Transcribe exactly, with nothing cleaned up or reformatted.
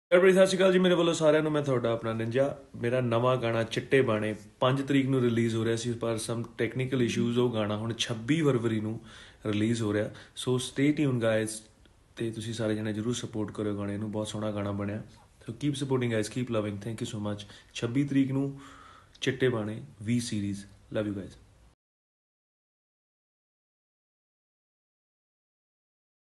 ਬੜੀ ਸਤਿ ਸ਼੍ਰੀ ਅਕਾਲ ਜੀ ਮੇਰੇ ਵੱਲੋਂ ਸਾਰਿਆਂ ਨੂੰ। ਮੈਂ ਤੁਹਾਡਾ ਆਪਣਾ ਨਿੰਜਾ। ਮੇਰਾ ਨਵਾਂ ਗਾਣਾ ਚਿੱਟੇ ਬਾਣੇ ਪੰਜ ਤਰੀਕ ਨੂੰ ਰਿਲੀਜ਼ ਹੋ ਰਿਹਾ ਸੀ, ਪਰ ਸਮ ਟੈਕਨੀਕਲ ਇਸ਼ੂਜ਼ ਉਹ ਗਾਣਾ ਹੁਣ ਛੱਬੀ ਫਰਵਰੀ ਨੂੰ ਰਿਲੀਜ਼ ਹੋ ਰਿਹਾ। ਸੋ ਸਟੇ ਟਿਊਨ ਗਾਇਜ਼, ਅਤੇ ਤੁਸੀਂ ਸਾਰੇ ਜਣੇ ਜ਼ਰੂਰ ਸਪੋਰਟ ਕਰਿਓ ਗਾਣੇ ਨੂੰ। ਬਹੁਤ ਸੋਹਣਾ ਗਾਣਾ ਬਣਿਆ। So keep supporting guys, keep loving. Thank you so much. ਛੱਬੀ ਤਰੀਕ ਨੂੰ ਚਿੱਟੇ ਬਾਣੇ ਵੀ ਸੀਰੀਜ਼। Love you guys.